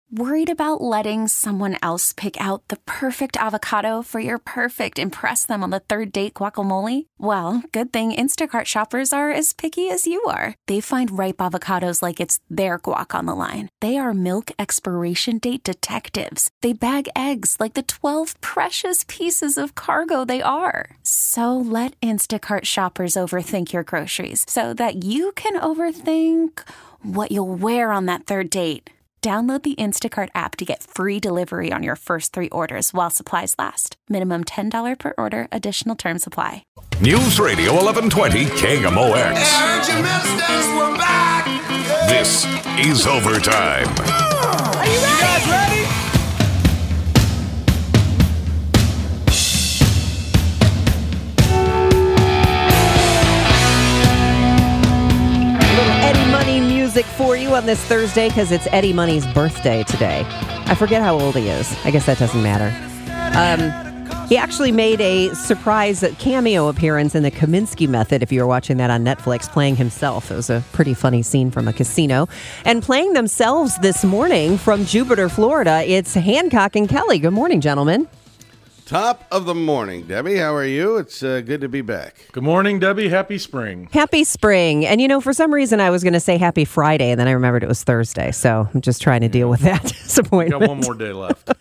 Worried about letting someone else pick out the perfect avocado for your perfect impress them on the third date guacamole? Well, good thing Instacart shoppers are as picky as you are. They find ripe avocados like it's their guac on the line. They are milk expiration date detectives. They bag eggs like the 12 precious pieces of cargo they are. So let Instacart shoppers overthink your groceries so that you can overthink what you'll wear on that third date. Download the Instacart app to get free delivery on your first 3 orders while supplies last. Minimum $10 per order. Additional terms apply. News Radio 1120 KMOX. We're back. This is Overtime. Are you ready? You guys ready? Music for you on this Thursday because it's Eddie Money's birthday today. I forget how old he is. I guess that doesn't matter. He actually made a surprise cameo appearance in the Kaminsky Method, if you were watching that on Netflix, playing himself. It was a pretty funny scene from a casino. And playing themselves this morning from Jupiter, Florida, it's Hancock and Kelly. Good morning, gentlemen. Top of the morning, Debbie. How are you? It's good to be back. Good morning, Debbie. Happy spring. Happy spring. And, you know, for some reason I was going to say happy Friday, and then I remembered it was Thursday. So I'm just trying to deal with that disappointment. Got one more day left.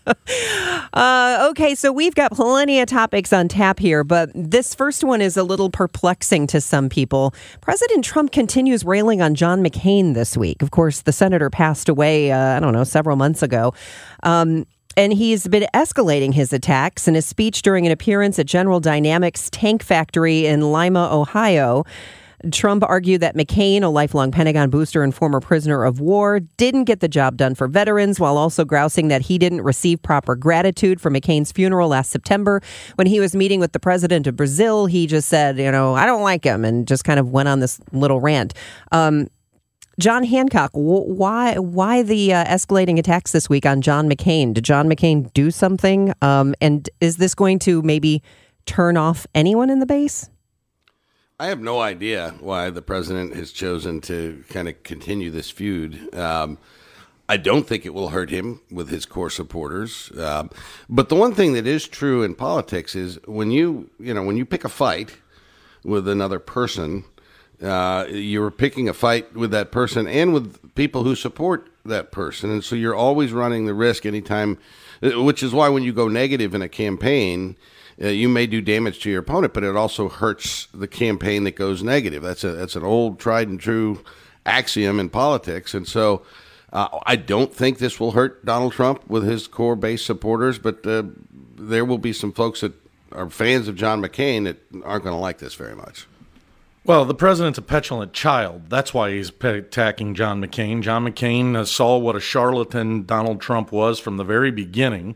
Okay, so we've got plenty of topics on tap here, but this first one is a little perplexing to some people. President Trump continues railing on John McCain this week. Of course, the senator passed away, several months ago. And he's been escalating his attacks. In a speech during an appearance at General Dynamics Tank Factory in Lima, Ohio, Trump argued that McCain, a lifelong Pentagon booster and former prisoner of war, didn't get the job done for veterans, while also grousing that he didn't receive proper gratitude for McCain's funeral last September. When he was meeting with the president of Brazil, he just said, I don't like him, and just kind of went on this little rant. John Hancock, why the escalating attacks this week on John McCain? Did John McCain do something? And is this going to maybe turn off anyone in the base? I have no idea why the president has chosen to kind of continue this feud. I don't think it will hurt him with his core supporters. But the one thing that is true in politics is when you pick a fight with another person, you're picking a fight with that person and with people who support that person. And so you're always running the risk anytime, which is why when you go negative in a campaign, you may do damage to your opponent, but it also hurts the campaign that goes negative. That's an old tried and true axiom in politics. And so I don't think this will hurt Donald Trump with his core base supporters, but there will be some folks that are fans of John McCain that aren't going to like this very much. Well, the president's a petulant child. That's why he's attacking John McCain. John McCain saw what a charlatan Donald Trump was from the very beginning,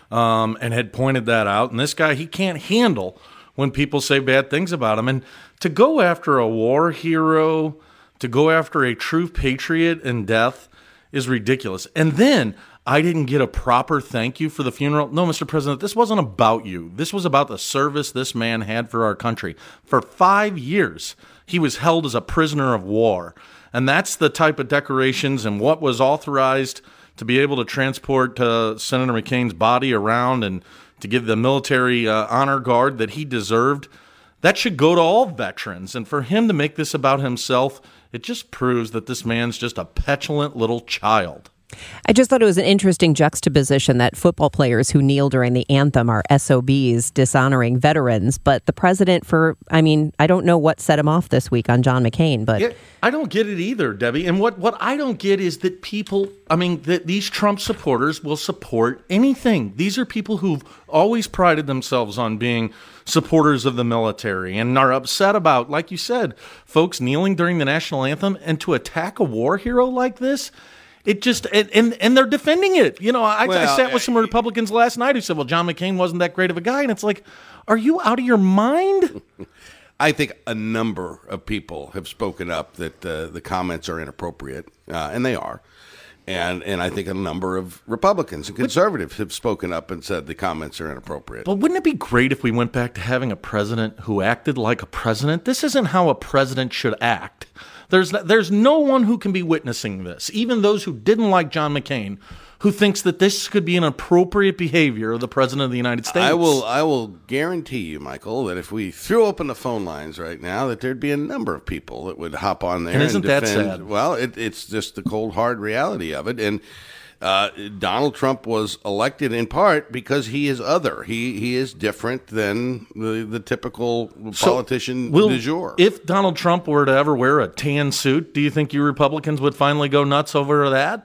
and had pointed that out. And this guy, he can't handle when people say bad things about him. And to go after a war hero, to go after a true patriot in death is ridiculous. And then I didn't get a proper thank you for the funeral. No, Mr. President, this wasn't about you. This was about the service this man had for our country. For 5 years, he was held as a prisoner of war. And that's the type of decorations and what was authorized to be able to transport Senator McCain's body around and to give the military honor guard that he deserved. That should go to all veterans. And for him to make this about himself, it just proves that this man's just a petulant little child. I just thought it was an interesting juxtaposition that football players who kneel during the anthem are SOBs, dishonoring veterans. But the president I don't know what set him off this week on John McCain, but... Yeah, I don't get it either, Debbie. And what I don't get is that that these Trump supporters will support anything. These are people who've always prided themselves on being supporters of the military and are upset about, like you said, folks kneeling during the national anthem, and to attack a war hero like this... It just, and they're defending it. I sat with some Republicans last night who said, well, John McCain wasn't that great of a guy. And it's like, are you out of your mind? I think a number of people have spoken up that the comments are inappropriate, and they are. And I think a number of Republicans and conservatives have spoken up and said the comments are inappropriate. But wouldn't it be great if we went back to having a president who acted like a president? This isn't how a president should act. There's no one who can be witnessing this, even those who didn't like John McCain, who thinks that this could be an appropriate behavior of the President of the United States. I will guarantee you, Michael, that if we threw open the phone lines right now, that there'd be a number of people that would hop on there. And isn't defend. that sad? Well, it's just the cold, hard reality of it. And Donald Trump was elected in part because he is other. He is different than the typical politician du jour. If Donald Trump were to ever wear a tan suit, do you think you Republicans would finally go nuts over that?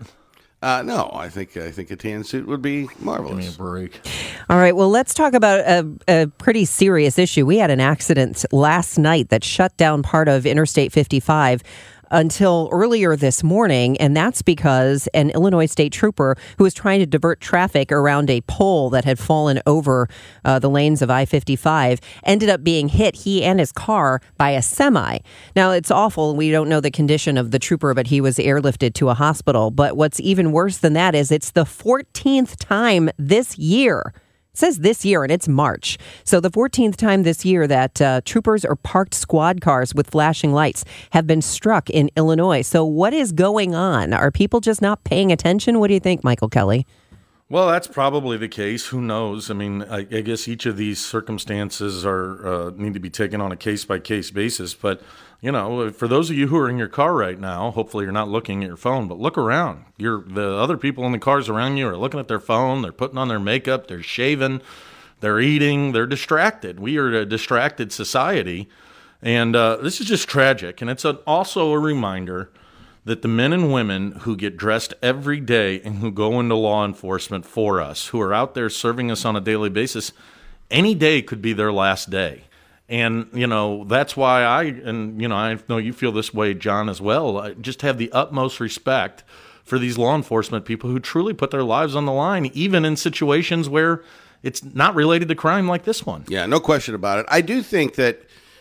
No, I think a tan suit would be marvelous. Give me a break. All right, well, let's talk about a pretty serious issue. We had an accident last night that shut down part of Interstate 55 until earlier this morning, and that's because an Illinois state trooper who was trying to divert traffic around a pole that had fallen over the lanes of I-55 ended up being hit, he and his car, by a semi. Now, it's awful. We don't know the condition of the trooper, but he was airlifted to a hospital. But what's even worse than that is it's the 14th time this year. It says this year, and it's March. So the 14th time this year that troopers or parked squad cars with flashing lights have been struck in Illinois. So what is going on? Are people just not paying attention? What do you think, Michael Kelly? Well, that's probably the case. Who knows? I mean, I guess each of these circumstances are need to be taken on a case-by-case basis. But, you know, for those of you who are in your car right now, hopefully you're not looking at your phone, but look around. The other people in the cars around you are looking at their phone. They're putting on their makeup. They're shaving. They're eating. They're distracted. We are a distracted society. And this is just tragic. And it's also a reminder that the men and women who get dressed every day and who go into law enforcement for us, who are out there serving us on a daily basis, any day could be their last day. And, you know, that's why I know you feel this way, John, as well. I just have the utmost respect for these law enforcement people who truly put their lives on the line, even in situations where it's not related to crime like this one. Yeah, no question about it. I do think that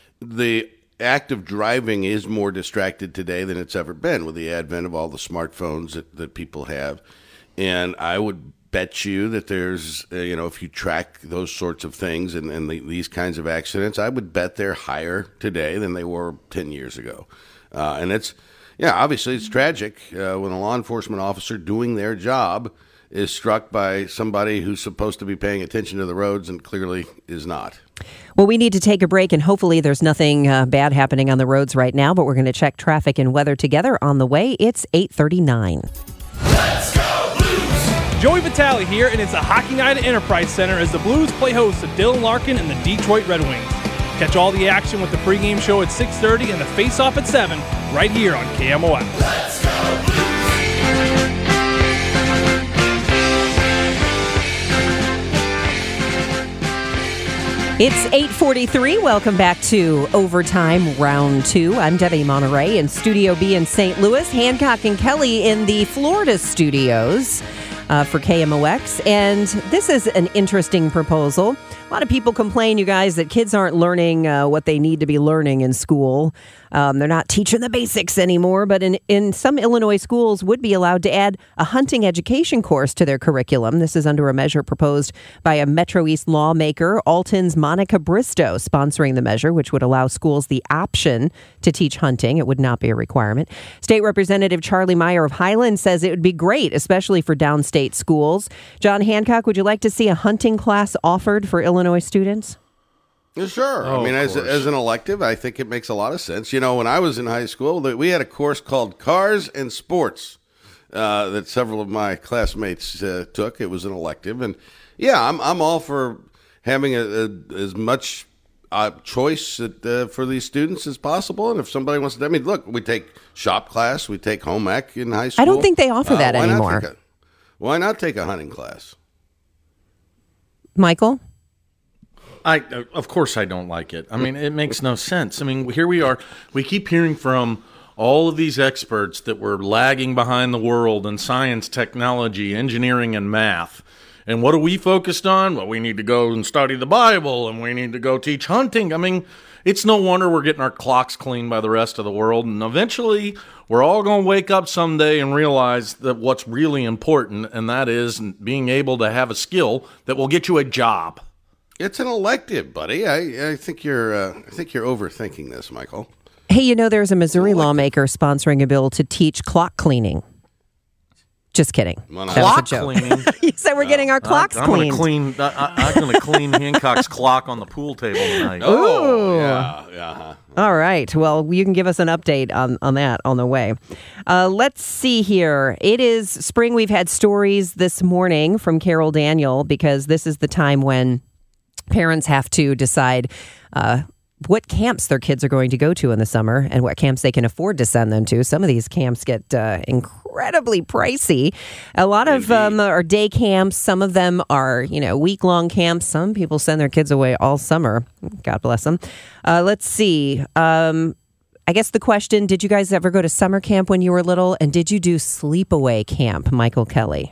the act of driving is more distracted today than it's ever been with the advent of all the smartphones that people have. And I would bet you that there's, if you track those sorts of things and these kinds of accidents, I would bet they're higher today than they were 10 years ago. And obviously it's tragic when a law enforcement officer doing their job is struck by somebody who's supposed to be paying attention to the roads and clearly is not. Well, we need to take a break, and hopefully there's nothing bad happening on the roads right now, but we're going to check traffic and weather together on the way. It's 8:39. Let's go Blues! Joey Vitale here, and it's a Hockey Night at Enterprise Center as the Blues play host to Dylan Larkin and the Detroit Red Wings. Catch all the action with the pregame show at 6:30 and the face-off at 7 right here on KMOX. Let's go Blues! It's 8:43. Welcome back to Overtime Round 2. I'm Debbie Monterey in Studio B in St. Louis. Hancock and Kelly in the Florida studios for KMOX. And this is an interesting proposal. A lot of people complain, you guys, that kids aren't learning what they need to be learning in school. They're not teaching the basics anymore, but in some Illinois schools would be allowed to add a hunting education course to their curriculum. This is under a measure proposed by a Metro East lawmaker, Alton's Monica Bristow, sponsoring the measure, which would allow schools the option to teach hunting. It would not be a requirement. State Representative Charlie Meyer of Highland says it would be great, especially for downstate schools. John Hancock, would you like to see a hunting class offered for Illinois students? Sure. I mean, as an elective, I think it makes a lot of sense. You know, when I was in high school, we had a course called Cars and Sports that several of my classmates took. It was an elective. And, yeah, I'm all for having as much choice for these students as possible. And if somebody wants to, look, we take shop class, we take home ec in high school. I don't think they offer that anymore. Why not take a hunting class? Michael? Of course I don't like it. I mean, it makes no sense. I mean, here we are. We keep hearing from all of these experts that we're lagging behind the world in science, technology, engineering, and math. And what are we focused on? Well, we need to go and study the Bible, and we need to go teach hunting. I mean, it's no wonder we're getting our clocks cleaned by the rest of the world. And eventually, we're all going to wake up someday and realize that what's really important, and that is being able to have a skill that will get you a job. It's an elective, buddy. I think you're overthinking this, Michael. Hey, there's a Missouri lawmaker sponsoring a bill to teach clock cleaning. Just kidding. That was a Clock joke. cleaning? You said we're getting our clocks I'm cleaned. I'm going to clean Hancock's clock on the pool table tonight. Oh, yeah. All right. Well, you can give us an update on that on the way. Let's see here. It is spring. We've had stories this morning from Carol Daniel because this is the time when parents have to decide what camps their kids are going to go to in the summer and what camps they can afford to send them to. Some of these camps get incredibly pricey. A lot of them are day camps. Some of them are, week-long camps. Some people send their kids away all summer. God bless them. Let's see. I guess the question, did you guys ever go to summer camp when you were little? And did you do sleepaway camp, Michael Kelly?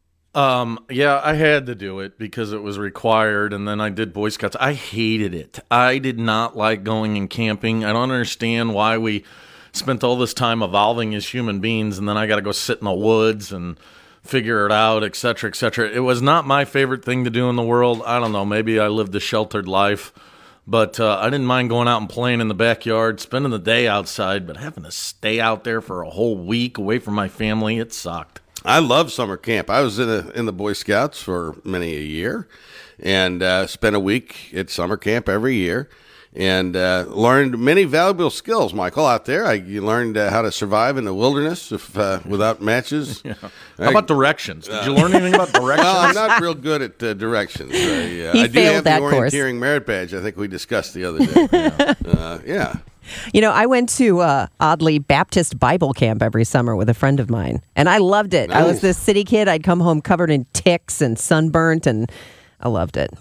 Yeah, I had to do it because it was required, and then I did Boy Scouts. I hated it. I did not like going and camping. I don't understand why we spent all this time evolving as human beings, and then I got to go sit in the woods and figure it out, et cetera, et cetera. It was not my favorite thing to do in the world. I don't know. Maybe I lived a sheltered life, but I didn't mind going out and playing in the backyard, spending the day outside, but having to stay out there for a whole week away from my family, it sucked. I love summer camp. I was in the Boy Scouts for many a year and spent a week at summer camp every year and learned many valuable skills, Michael, out there. You learned how to survive in the wilderness without matches. Yeah. How about directions? Did you learn anything about directions? No, I'm not real good at directions. I do failed have that the course. orienteering merit badge. I think we discussed the other day. Yeah. I went to oddly Baptist Bible camp every summer with a friend of mine, and I loved it. Nice. I was this city kid. I'd come home covered in ticks and sunburnt, and I loved it.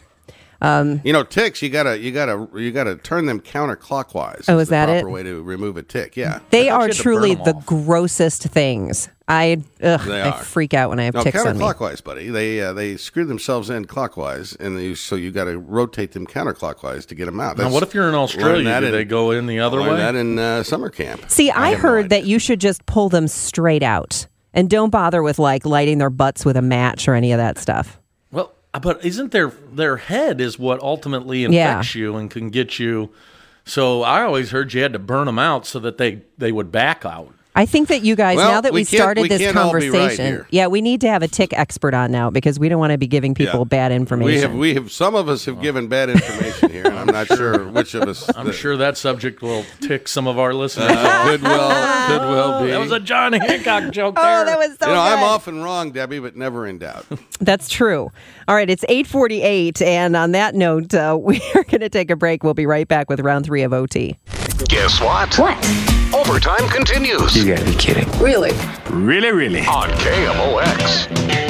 Ticks, you gotta turn them counterclockwise. Oh, is that the it? proper way to remove a tick? Yeah. They I thought you are had to truly burn them the off. grossest things. I are. freak out when I have No, ticks on me. counterclockwise, buddy. They screw themselves in clockwise, and so you got to rotate them counterclockwise to get them out. Now, what if you're in Australia? Do they go in the other way? That in summer camp. See, I have no heard that idea. you should just pull them straight out and don't bother with lighting their butts with a match or any of that stuff. Well, but isn't their head is what ultimately infects you and can get you? So I always heard you had to burn them out so that they would back out. I think that you guys, Well, now that we started this can't all be right conversation, here. we need to have a tick expert on now because we don't want to be giving people bad information. We have some of us have given bad information here, and I'm not sure which of us. I'm sure that subject will tick some of our listeners. could well be. That was a John Hancock joke there. Oh, that was so good. I'm often wrong, Debbie, but never in doubt. That's true. All right, it's 8:48, and on that note, we are going to take a break. We'll be right back with round 3 of OT. Guess what? What? Overtime continues You gotta be kidding. Really? Really? on KMOX.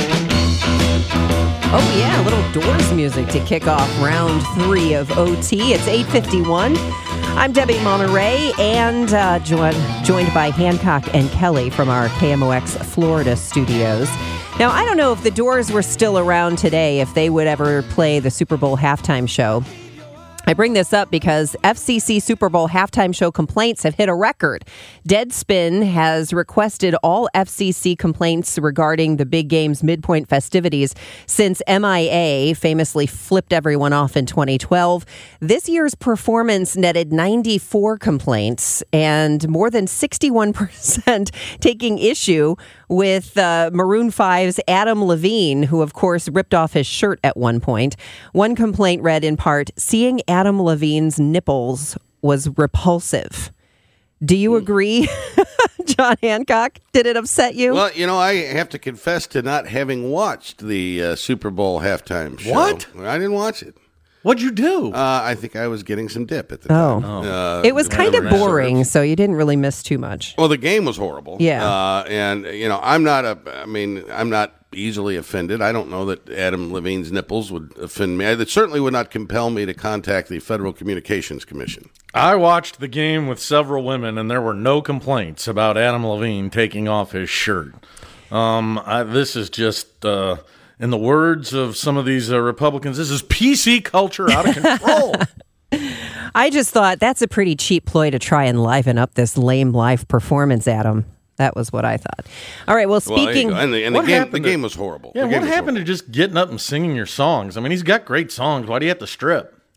Oh, yeah, a little Doors music to kick off round 3 of OT. It's 8:51. I'm Debbie Monterey, and joined by Hancock and Kelly from our KMOX Florida studios. Now, I don't know if the Doors were still around today, if they would ever play the Super Bowl halftime show. I bring this up because FCC Super Bowl halftime show complaints have hit a record. Deadspin has requested all FCC complaints regarding the big game's midpoint festivities since MIA famously flipped everyone off in 2012. This year's performance netted 94 complaints and more than 61% taking issue with Maroon 5's Adam Levine, who, of course, ripped off his shirt at one point. One complaint read in part, "Seeing Adam Levine's nipples was repulsive." Do you agree, John Hancock? Did it upset you? Well, I have to confess to not having watched the Super Bowl halftime show. What? I didn't watch it. What'd you do? I think I was getting some dip at the time. It was kind of whatever that boring, serves. so you didn't really miss too much. Well, the game was horrible. Yeah. And I'm not easily offended. I don't know that Adam Levine's nipples would offend me. It certainly would not compel me to contact the Federal Communications Commission. I watched the game with several women, and there were no complaints about Adam Levine taking off his shirt. This is just, in the words of some of these Republicans, this is PC culture out of control. I just thought that's a pretty cheap ploy to try and liven up this lame live performance, Adam. That was what I thought. All right, well, speaking... the game was horrible. Yeah, The game what was happened to just getting up and singing your songs? I mean, he's got great songs. Why do you have to strip?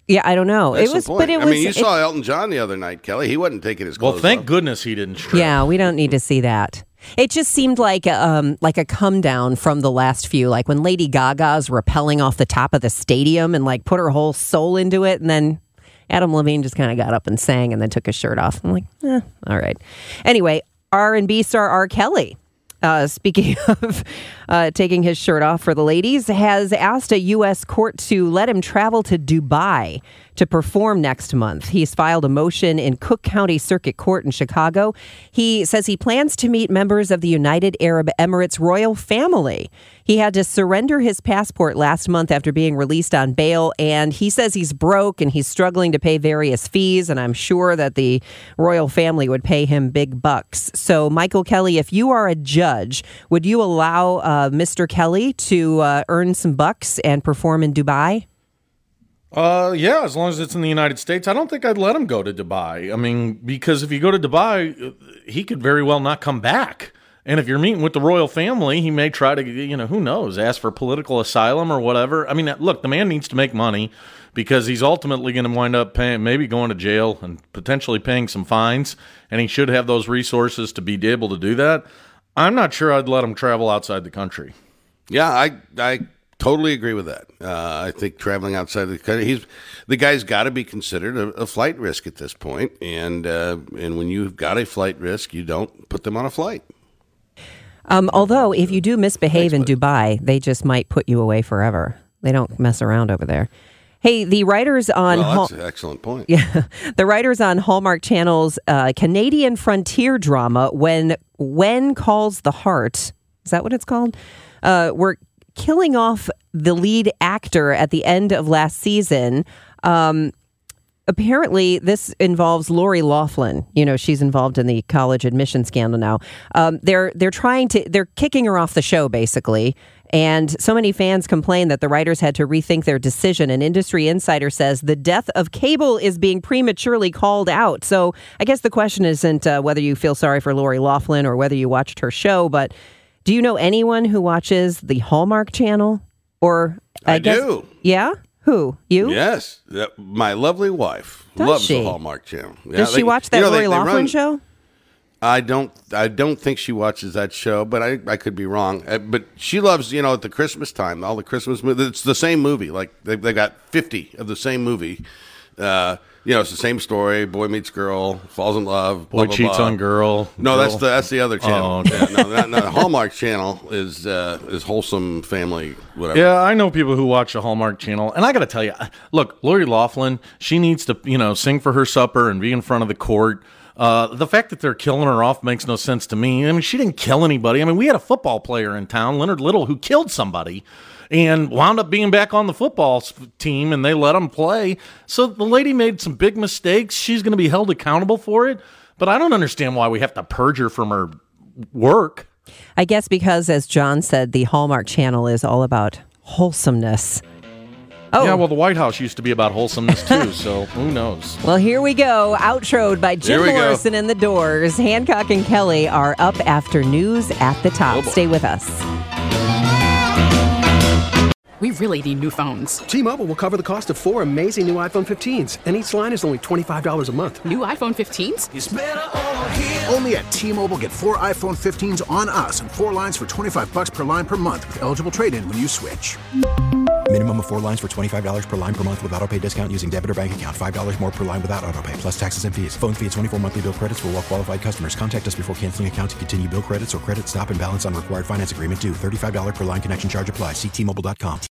Yeah, I don't know. That's It was, the point. but it was. I mean, you saw Elton John the other night, Kelly. He wasn't taking his clothes Well, thank off. goodness he didn't strip. Yeah, we don't need to see that. It just seemed like a come down from the last few, like when Lady Gaga's rappelling off the top of the stadium and like put her whole soul into it, and then Adam Levine just kind of got up and sang and then took his shirt off. I'm like, all right. Anyway, R&B star R. Kelly, speaking of taking his shirt off for the ladies, has asked a U.S. court to let him travel to Dubai to perform next month. He's filed a motion in Cook County Circuit Court in Chicago. He says he plans to meet members of the United Arab Emirates royal family. He had to surrender his passport last month after being released on bail, and he says he's broke and he's struggling to pay various fees, and I'm sure that the royal family would pay him big bucks. So, Michael Kelly, if you are a judge, would you allow Mr. Kelly to earn some bucks and perform in Dubai? Yeah, as long as it's in the United States. I don't think I'd let him go to Dubai. I mean, because if you go to Dubai, he could very well not come back. And if you're meeting with the royal family, he may try to, who knows, ask for political asylum or whatever. I mean, look, the man needs to make money because he's ultimately going to wind up paying, maybe going to jail and potentially paying some fines. And he should have those resources to be able to do that. I'm not sure I'd let him travel outside the country. Yeah, I totally agree with that. I think traveling outside the country, the guy's got to be considered a flight risk at this point. And when you've got a flight risk, you don't put them on a flight. Although, if you do misbehave in Dubai, they just might put you away forever. They don't mess around over there. Hey, the writers on... Well, that's an excellent point. Yeah, the writers on Hallmark Channel's Canadian frontier drama, When Calls the Heart, is that what it's called? Were killing off the lead actor at the end of last season. Apparently, this involves Lori Loughlin. She's involved in the college admission scandal now. They're kicking her off the show, basically. And so many fans complain that the writers had to rethink their decision. An industry insider says the death of cable is being prematurely called out. So I guess the question isn't whether you feel sorry for Lori Loughlin or whether you watched her show, but do you know anyone who watches the Hallmark Channel? Or I guess, do. Yeah? Who? You? Yes. My lovely wife Does loves she? the Hallmark Channel. Yeah, Does she watch that Lori Loughlin show? I don't think she watches that show, but I could be wrong. But she loves, at the Christmas time, all the Christmas movies. It's the same movie. Like they got 50 of the same movie. It's the same story. Boy meets girl, falls in love. Boy cheats on girl. No, that's the other channel. Oh, okay. Yeah, no, the Hallmark Channel is wholesome family, whatever. Yeah, I know people who watch the Hallmark Channel, and I got to tell you, look, Lori Loughlin, she needs to, sing for her supper and be in front of the court. The fact that they're killing her off makes no sense to me. I mean, she didn't kill anybody. I mean, we had a football player in town, Leonard Little, who killed somebody and wound up being back on the football team, and they let him play. So the lady made some big mistakes. She's going to be held accountable for it. But I don't understand why we have to purge her from her work. I guess because, as John said, the Hallmark Channel is all about wholesomeness. Oh. Yeah, well, the White House used to be about wholesomeness, too, so who knows? Well, here we go. Outroed by Jim Morrison and the Doors. Hancock and Kelly are up after news at the top. Stay with us. We really need new phones. T-Mobile will cover the cost of 4 amazing new iPhone 15s, and each line is only $25 a month. New iPhone 15s? It's better over here. Only at T-Mobile, get 4 iPhone 15s on us and 4 lines for $25 per line per month with eligible trade-in when you switch. Minimum of 4 lines for $25 per line per month with autopay discount using debit or bank account. $5 more per line without autopay, plus taxes and fees. Phone fee at 24 monthly bill credits for well-qualified customers. Contact us before canceling account to continue bill credits or credit stop and balance on required finance agreement due. $35 per line connection charge applies. See T-Mobile.com.